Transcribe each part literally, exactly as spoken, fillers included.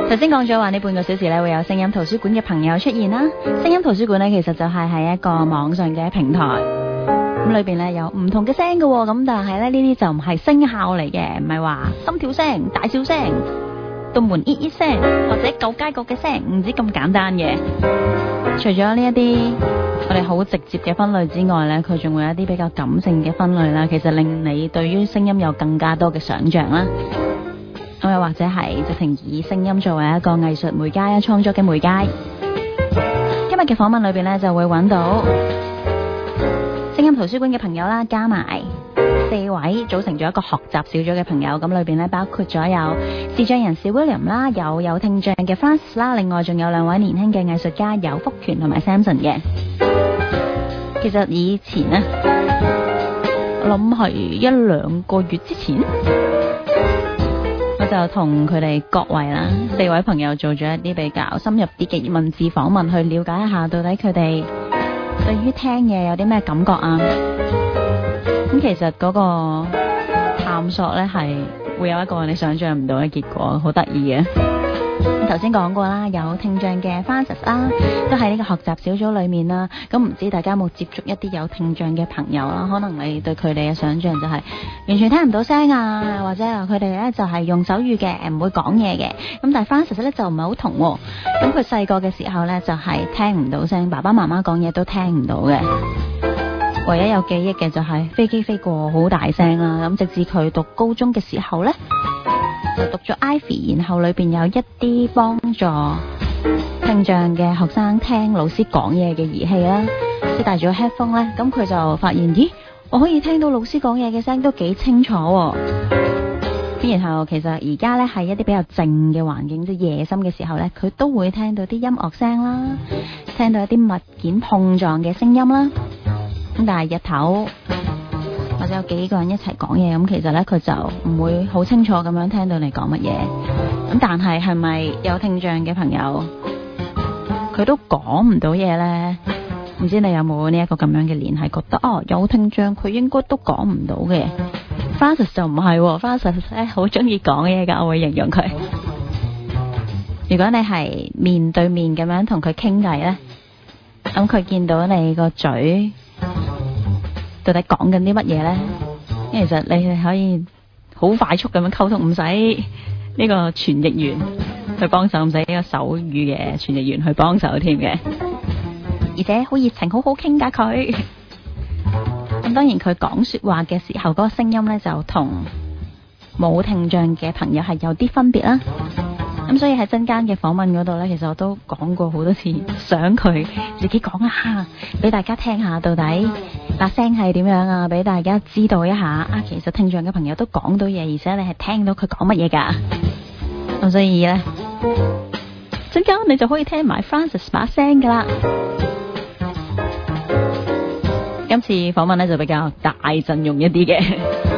頭先講咗話呢半個小時咧會有聲音圖書館嘅朋友出現啦。聲音圖書館咧其實就係喺一個網上嘅平台，咁裏邊咧有唔同嘅聲嘅，咁但係咧呢啲就唔係聲效嚟嘅，唔係話心跳聲、大笑聲、道門咦咦聲或者舊街角嘅聲，唔止咁簡單嘅。除咗呢一啲我哋好直接嘅分類之外咧，佢仲會有一啲比較感性嘅分類啦，其實令你對於聲音有更加多嘅想像啦。咁又或者係直情以聲音作為一個藝術媒介啊，創作嘅媒介。今日嘅訪問裏邊咧就會揾到聲音圖書館嘅朋友啦，加埋四位組成咗一個學習小組嘅朋友。咁裏邊咧包括咗有視障人士 William 啦，有有聽障嘅 Francis 啦，另外仲有兩位年輕嘅藝術家，有福權同埋 Samson 嘅。其實以前呢，我諗係一兩個月之前，我就同佢哋各位啦四位朋友做咗一啲比較深入啲嘅文字訪問，去了解一下到底佢哋對於聽嘢有啲咩感覺啊。咁其實嗰個探索呢係會有一個你想象唔到嘅結果，好得意嘅。頭先講過啦，有聽障嘅 Francis 啦，都喺呢個學習小組裏面啦。咁唔知大家有冇接觸一啲有聽障嘅朋友啦？可能你對佢哋嘅想象就係完全聽唔到聲啊，或者佢哋咧就係用手語嘅，唔會講嘢嘅。咁但係 Francis 咧就唔係好同喎。咁佢細個嘅時候咧就係聽唔到聲，爸爸媽媽講嘢都聽唔到嘅。唯一有記憶嘅就係飛機飛過好大聲啦。咁直至佢讀高中嘅時候咧，就讀咗 Ivy， 然後裏邊有一啲幫助聽障嘅學生聽老師講嘢嘅儀器啦，即係戴咗 headphone 咧，咁佢就發現，咦，我可以聽到老師講嘢嘅聲都幾清楚喎。然後其實而家咧係一啲比較靜嘅環境，即係夜深嘅時候咧，佢都會聽到啲音樂聲啦，聽到一啲物件碰撞嘅聲音啦。咁但係日頭或者有幾個人一齊講嘢，咁其實咧佢就唔會好清楚咁樣聽到你講乜嘢。咁但係係咪有聽障嘅朋友佢都講唔到嘢呢？唔知你有冇呢一個咁樣嘅聯繫，覺得哦有聽障佢應該都講唔到嘅。Francis 就唔係喎，Francis 咧好中意講嘢噶，我會形容佢。如果你係面對面咁樣同佢傾偈呢，咁佢見到你個嘴到底講緊啲乜嘢呢？其實你係可以好快速咁樣溝通，唔使呢個傳譯員去幫手，唔使呢個手語嘅傳譯員去幫手添嘅。而且好熱情，好好傾㗎佢。咁當然佢講說話嘅時候，嗰個聲音呢就同冇聽障嘅朋友係有啲分別啦。咁所以喺真間嘅訪問嗰度呢，其實我都講過好多次，想佢自己講一下，俾大家聽下到底把聲係點樣啊，俾大家知道一下啊。其實聽障嘅朋友都講到嘢，而且你係聽到佢講乜嘢噶。咁所以呢，真間你就可以聽埋 Francis 把聲噶啦。今次訪問呢就比較大陣容一啲嘅，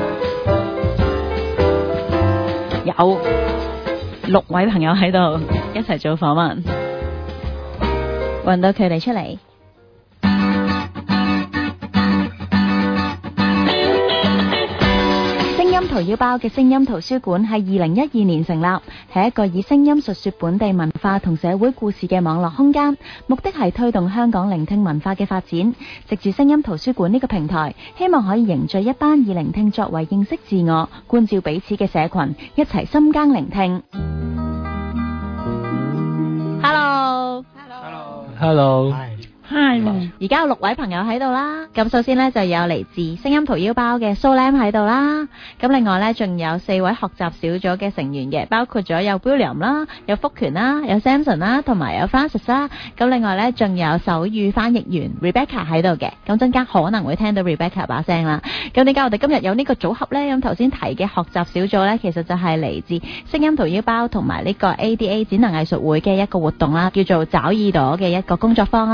有六位朋友喺度一齊做訪問，搵到佢哋出嚟。聲音圖腰包嘅聲音圖書館係二零一二年成立，係一個以聲音述說本地文化同社會故事嘅網絡空間，目的係推動香港聆聽文化嘅發展。藉住聲音圖書館呢個平台，希望可以凝聚一班以聆聽作為認識自我、觀照彼此嘅社群，一齊深耕聆聽。 Hello，Hello，Hello， 係，而家有六位朋友喺度啦。咁首先呢，就有嚟自聲音圖腰包嘅蘇 Lam 喺度啦。咁另外呢，仲有四位學習小組嘅成員嘅，包括咗有 William 啦，有福權啦，有 Samson 啦，同埋有 Francis 啦。咁另外呢，仲有手語翻譯員 Rebecca 喺度嘅。咁陣間可能會聽到 Rebecca 把聲啦。咁點解我哋今日有呢個組合呢？咁頭先提嘅學習小組呢，其實就係嚟自聲音圖腰包同埋呢個 A D A 展能藝術會嘅一個活動啦，叫做找耳朵嘅一個工作坊啦。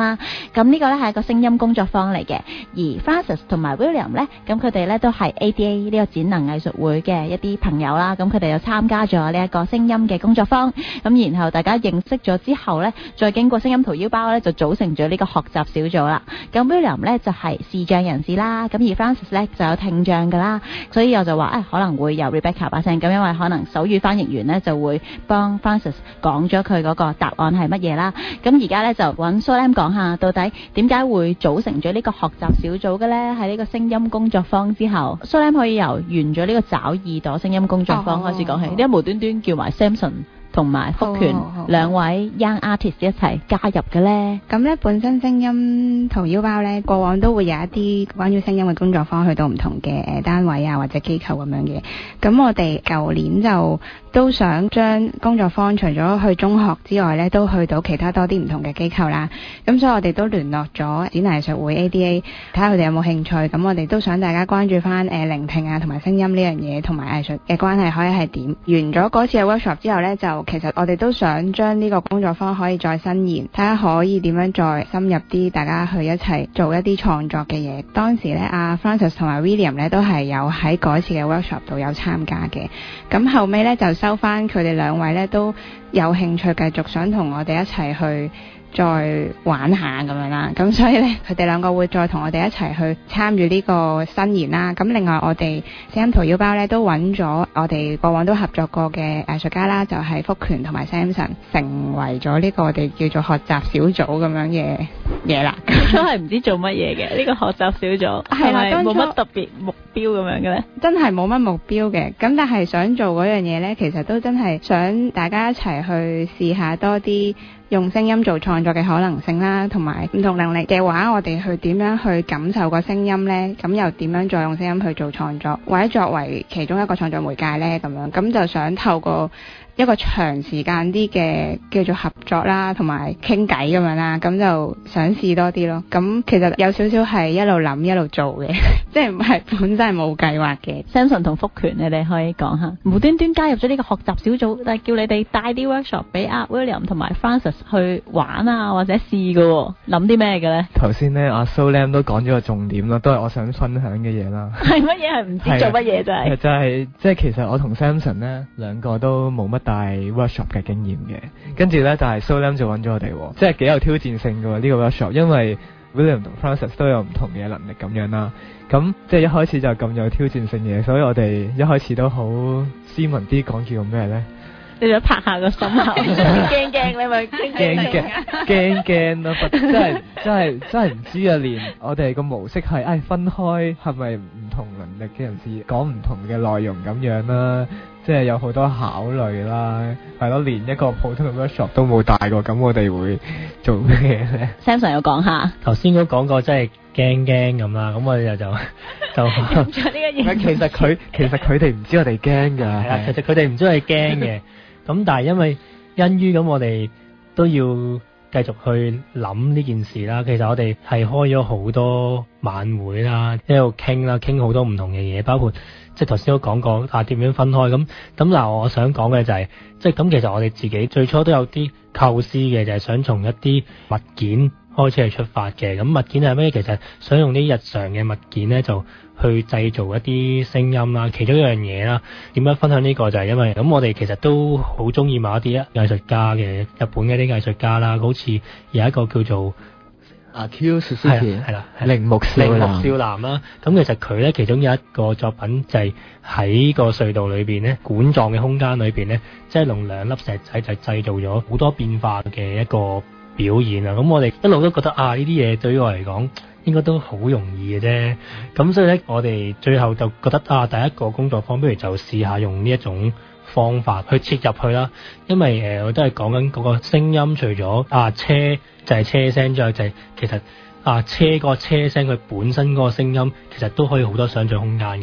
咁呢個咧係一個聲音工作坊嚟嘅。而 Francis 同埋 William 咧，咁佢哋咧都係 A D A 呢個展能藝術會嘅一啲朋友啦。咁佢哋又參加咗呢一個聲音嘅工作坊。咁然後大家認識咗之後咧，再經過聲音掏腰包咧，就組成咗呢個學習小組啦。咁 William 咧就係視障人士啦，咁而 Francis 咧就有聽障噶啦。所以我就話誒、哎，可能會由 Rebecca 把聲，咁因為可能手語翻譯員咧就會幫 Francis 講咗佢嗰個答案係乜嘢啦。咁而家咧就揾 Solam 講下，到底點解會組成咗呢個學習小組嘅咧？喺呢個聲音工作坊之後 Solam 可以由完咗呢個找耳朵聲音工作坊開始講起，點解無端端叫埋 Samson同埋福權兩位 young artist 一齊加入嘅呢？ 咁呢本身聲音掏腰包呢，過往都會有一啲關於聲音嘅工作坊去到唔同嘅誒單位啊或者機構咁樣嘅。咁我哋舊年就都想將工作坊除咗去中學之外呢，都去到其他多啲唔同嘅機構啦。咁所以我哋都聯絡咗展能藝術會 A D A， 睇下佢哋有冇興趣。咁我哋都想大家關注翻誒聆聽啊同埋聲音呢樣嘢同埋藝術嘅關係可以係點。完咗嗰次嘅 workshop 之後呢，就其實我哋都想將呢個工作坊可以再伸延，睇下可以點樣再深入啲，大家去一齊做一啲創作嘅嘢。當時咧，阿 Francis 同埋 William 咧都係有喺嗰次嘅 workshop 度有參加嘅。咁後尾咧就收翻佢哋兩位咧都有興趣繼續想同我哋一齊去再玩下咁樣啦，咁所以咧佢哋兩個會再同我哋一齊去參與呢個伸延啦。咁另外我哋聲音掏腰包咧都揾咗我哋過往都合作過嘅藝術家啦，就係、是、福權同埋 Samson， 成為咗呢個我哋叫做學習小組咁樣嘅嘢啦。 都係唔知做乜嘢嘅呢個學習小組，係咪冇乜特別目標咁樣嘅咧？ 真係冇乜目標嘅，咁但係想做嗰樣嘢咧，其實都真係想大家一齊去試下多啲用聲音做創作嘅可能性啦，同埋唔同能力嘅話，我哋去點樣去感受個聲音呢？咁又點樣再用聲音去做創作，或者作為其中一個創作媒介呢？咁樣咁就想透過一個長時間啲嘅叫做合作啦，同埋傾偈咁樣啦，咁就想試多啲咯。咁其實有少少係一路諗一路做嘅，即係唔係本身係冇計劃嘅。 Samson 同福權，你哋可以講下，無端端加入咗呢個學習小組，但係叫你哋帶啲 workshop 俾阿 William 同埋 Francis 去玩啊，或者試嘅，諗啲咩嘅咧？ 頭先咧阿 Solam 都講咗個重點啦，都係我想分享嘅嘢啦。 係乜嘢？係唔知做乜嘢就係。 就係即係其實我同 Samson 咧兩個都冇乜大 workshop 嘅經驗嘅，跟住咧就係 Solam 就揾咗我哋，即係幾有挑戰性嘅呢個 workshop，因為 William 同 Francis 都有唔同嘅能力咁樣啦。咁即係一開始就咁有挑戰性嘅，所以我哋一開始都好斯文啲講叫咩咧？ 你就拍下個心口，驚驚你咪驚驚驚驚咯，真係真係真係唔知啊！連我哋個模式係誒分開，係咪唔同能力嘅人士講唔同嘅內容咁樣啦？即係有好多考慮啦，係咯，連一個普通嘅 workshop 都冇帶過，咁我哋會做咩咧 ？Samson 有講下， 頭先都講過，真係驚驚咁啦，咁我哋就就就做呢個嘢。 其實佢其實佢哋唔知我哋驚㗎， 係啊，其實佢哋唔知我哋驚嘅。咁但係因為因於咁，我哋都要繼續去諗呢件事啦。其實我哋係開咗好多晚會啦，一路傾啦，傾好多唔同嘅嘢，包括即係頭先都講過啊點樣分開咁。咁嗱，我想講嘅就係即係咁，其實我哋自己最初都有啲構思嘅，就係想從一啲物件開始去出發嘅。咁物件係咩？其實想用啲日常嘅物件咧，就去製造一啲聲音啦。其中一樣嘢啦，點樣分享呢個就係因為咁，我哋其實都好中意某一啲藝術家嘅，日本嘅啲藝術家啦，好似有一個叫做阿 Q 叔叔嘅係啦， 鈴木少男， 鈴木少男啦。咁其實佢咧其中有一個作品就係喺個隧道裏邊咧，管狀嘅空間裏邊咧，即係用兩粒石仔就製造咗好多變化嘅一個表現啊！咁我哋一路都覺得啊，呢啲嘢對於我嚟講應該都好容易嘅啫。咁所以咧，我哋最後就覺得啊，第一個工作坊不如就試下用呢一種方法去切入去啦。因為誒、呃，我都係講緊嗰個聲音，除咗啊車就係車聲之外，就係、是、其實啊車個車聲佢本身嗰個聲音，其實都可以好多想像空間嘅。咁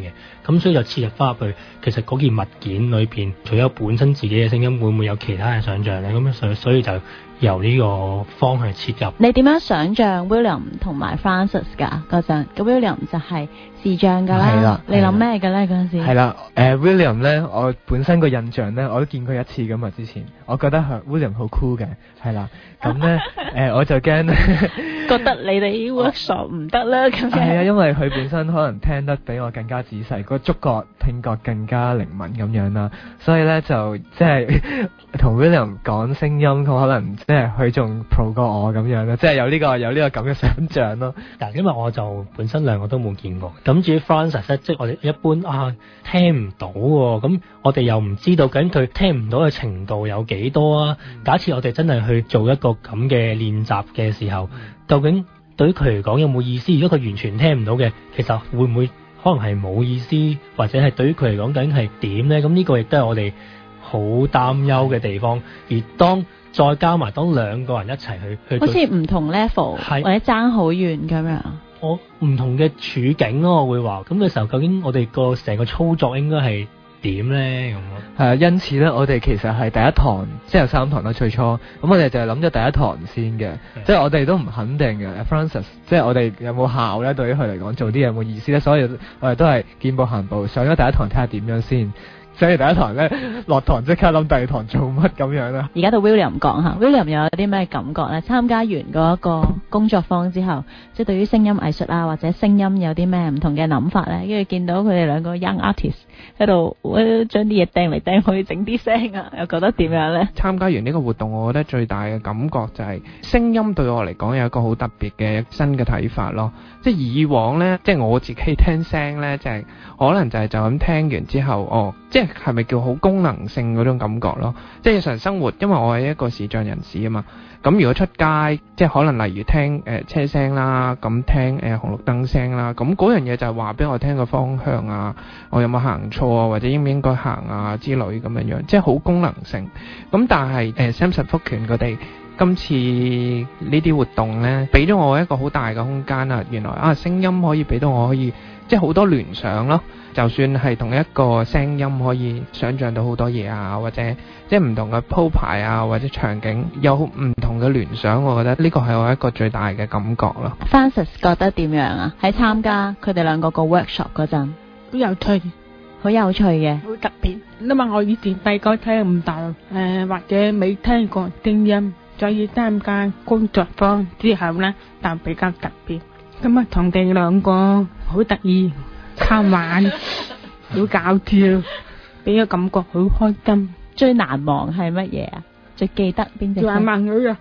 咁所以就切入翻入去，其實嗰件物件裏邊，除咗本身自己嘅聲音，會唔會有其他嘅想像咧？咁所所以就由呢個方向切入。 你點樣想像 William 同埋 Francis 㗎嗰陣？咁 William 就係視像㗎啦。 係啦你諗咩嘅咧嗰陣時？ 係啦，誒、William 咧，我本身個印象咧，我都見過一次㗎嘛。之前我覺得係 William 好 cool 嘅，係啦。咁咧誒，我就驚咧， 覺得你哋 workshop 唔得啦咁樣。 係啊，因為佢本身可能聽得比我更加仔細，個觸覺聽覺更加靈敏咁樣啦，所以咧就即係同 William 講聲音，佢可能即係佢仲 pro 過我咁樣啦，即係有呢、個有呢個咁嘅想像咯。 嗱，因為我就本身兩個都冇見過，咁至於 Francis 咧，即係我哋一般啊聽唔到喎，咁我哋又唔知道究竟佢聽唔到嘅程度有幾多啊？ 嗯、 假設我哋真係去做一個咁嘅練習嘅時候，究竟對於佢嚟講有冇意思？如果佢完全聽唔到嘅，其實會唔會可能係冇意思，或者係對於佢嚟講究竟係點呢？咁呢個亦都係我哋好擔憂嘅地方。而當再加埋當兩個人一齊去去， 好似唔同 level 係或者爭好遠咁樣。 我唔同嘅處境咯，我會話咁嘅時候，究竟我哋個成個操作應該係點咧？咁咯， 係啊，因此咧，我哋其實係第一堂，即係有三堂啦。最初咁，我哋就係諗咗第一堂先嘅，即係我哋都唔肯定嘅。Francis，即係我哋有冇效咧？對於佢嚟講，做啲嘢有冇意思咧？所以我哋都係見步行步，上咗第一堂睇下點樣先。所以第一堂咧，落堂即刻諗第二堂做乜咁樣啦。 而家到 William 講下 William 有啲咩感覺咧？參加完嗰一個工作坊之後，即係對於聲音藝術啊，或者聲音有啲咩唔同嘅諗法咧？跟住見到佢哋兩個 young artist 喺度，將啲嘢掟嚟掟去，整啲聲啊，又覺得點樣咧？ 參加完呢個活動，我覺得最大嘅感覺就係聲音對我嚟講有一個好特別嘅新嘅睇法咯。即係以往咧，即係我自己聽聲咧，就係可能就係就咁聽完之後，哦，即係係咪叫好功能性嗰種感覺咯？即係日常生活，因為我係一個視障人士啊嘛。咁如果出街，即係可能例如聽誒、呃、車聲啦，咁聽誒、呃、紅綠燈聲啦，咁嗰樣嘢就係話俾我聽個方向啊，我有冇行錯啊，或者應唔應該行啊之類咁樣樣，即係好功能性。咁但係誒 Samson 福權佢哋今次呢啲活動呢，俾咗我一個好大嘅空間啊！原來啊，聲音可以俾到我可以即係好多聯想咯。就算係同一個聲音，可以想像到好多嘢啊，或者即係唔同嘅鋪排啊，或者場景有唔同嘅聯想，我覺得呢個係我一個最大嘅感覺咯。 Francis 覺得點樣啊？喺參加佢哋兩個個 workshop 嗰陣， 好有趣， 好有趣嘅， 好特別。因為我以前細個聽唔到，誒、呃、或者未聽過聲音，所以參加工作坊之後呢，就比較特別。咁啊，同哋兩個好得意。好玩，好搞笑，俾個感覺好開心。 最難忘係乜嘢啊？最記得邊隻？ 難忘佢啊！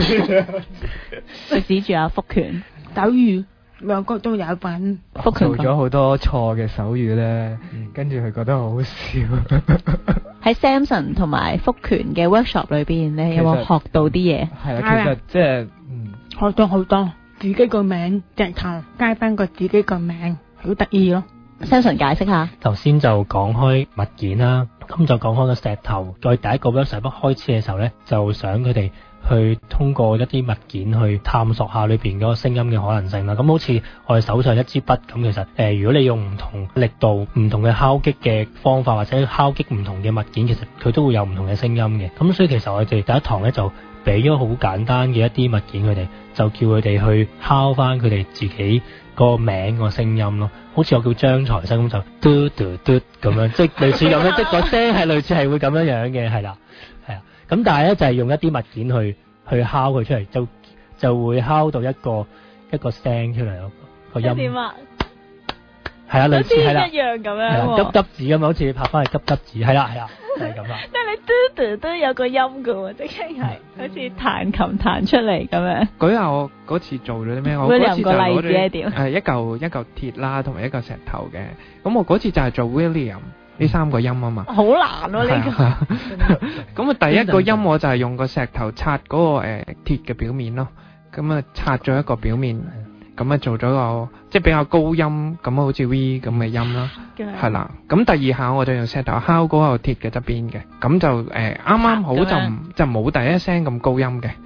佢指住阿福權手語，兩個都有份。 福權做咗好多錯嘅手語咧，跟住佢覺得好好笑。 喺 Samson 同埋福權嘅 workshop 裏邊，你有冇學到啲嘢？ 係啊，其實即係嗯， 學咗好多，自己個名直頭加翻個自己個名。好得意咯 ，Samson 解釋下。 頭先就講開物件啦，咁就講開個石頭。在第一個 workshop 開始嘅時候呢，就想佢哋去通過一啲物件去探索下裏邊嗰個聲音嘅可能性啦。咁好似我哋手上一支筆咁，其實誒、呃，如果你用唔同力度、唔同嘅敲擊嘅方法，或者敲擊唔同嘅物件，其實佢都會有唔同嘅聲音嘅。咁所以其實我哋第一堂呢，就俾咗好簡單嘅一啲物件佢哋，就叫佢哋去敲翻佢哋自己個名個聲音咯，好似我叫張財生咁就嘟嘟嘟咁樣，即係類似咁樣，即係個聲係類似係會咁樣樣嘅，係啦，係啊，咁但係咧就係用一啲物件去去敲佢出嚟，就就會敲到一個一個聲出嚟咯，個音點啊？ 係啊，類似係啦， 一樣咁樣， 急急子咁啊，好似拍翻去急急子，係啦係啦，係咁啦。 但係你嘟嘟都有個音㗎喎，即係係好似彈琴彈出嚟咁樣。 舉下我嗰次做咗啲咩？我嗰次就攞咗誒一嚿一嚿鐵啦，同埋一個石頭嘅。咁我嗰次就係做 William 呢三個音啊嘛。好難咯呢個。咁啊，第一個音我就係用個石頭擦嗰個誒鐵嘅表面咯。咁啊，擦咗一個表面。咁啊做咗個即係比較高音，咁好似 V 咁嘅音啦，係啦。咁第二下我就用石頭敲嗰個鐵嘅側邊嘅，咁就誒啱啱好就就冇第一聲咁高音嘅。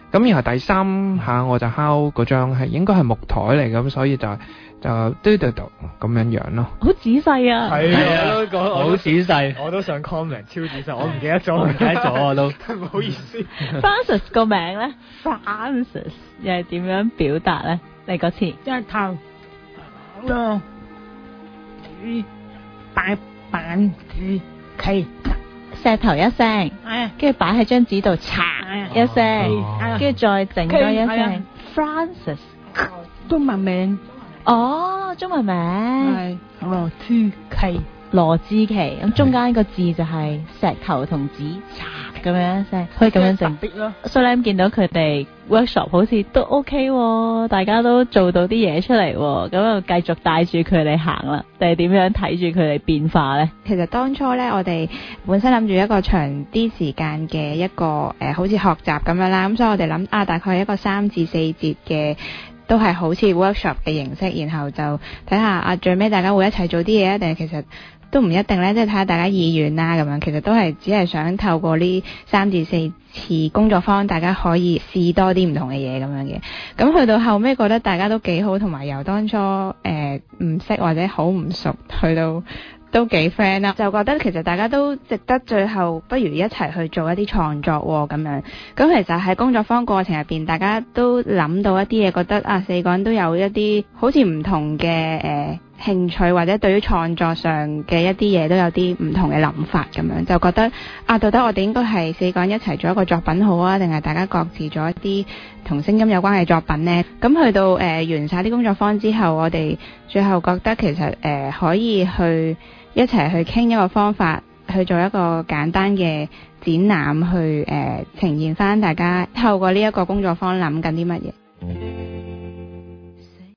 咁然後第三下我就敲嗰張係應該係木台嚟，咁所以就就嘟嘟嘟咁樣樣咯。 好仔細啊！ 係啊，我都講好仔細， 我都想 comment 超仔細，我唔記得咗，唔唔記得咗我都。 唔好意思。 Francis 個名咧 ，Francis 又係點樣表達咧？你嗰次一頭落住大板字旗， 石頭一聲， 係啊， 跟住擺喺張紙度，嚓一聲， 係啊跟住再整多一係啊聲。Francis， 中文名哦，中文名係羅珠旗， 羅志奇，咁中間個字就係石頭同紙，嚓咁樣一聲，可以咁樣整。 特別咯。 所以見到佢哋 workshop 好似都 OK 喎，大家都做到啲嘢出嚟喎，咁就繼續帶住佢哋行啦，定係點樣睇住佢哋變化呢？ 其實當初咧，我哋本身諗住一個長啲時間嘅一個誒、呃，好似學習咁樣啦，咁所以我哋諗啊，大概一個三至四節嘅。都係好似 workshop 嘅形式，然後就睇下啊，最尾大家會一齊做啲嘢啊，定係其實都唔一定咧，即係睇下大家意願啦咁樣。其實都係只係想透過呢三至四次工作坊，大家可以試多啲唔同嘅嘢咁樣嘅。咁去到後尾覺得大家都幾好，同埋由當初誒唔識或者好唔熟，去到都幾 friend 啦，就覺得其實大家都值得最後不如一齊去做一啲創作喎咁樣。咁其實喺工作坊過程入邊，大家都諗到一啲嘢，覺得啊四個人都有一啲好似唔同嘅誒、呃、興趣，或者對於創作上嘅一啲嘢都有啲唔同嘅諗法咁樣，就覺得啊到底我哋應該係四個人一齊做一個作品好啊，定係大家各自做一啲同聲音有關嘅作品呢？咁去到誒、呃、完晒啲工作坊之後，我哋最後覺得其實誒、呃、可以去一齊去傾一個方法，去做一個簡單嘅展覽，去誒、呃、呈現翻大家透過呢一個工作坊諗緊啲乜嘢。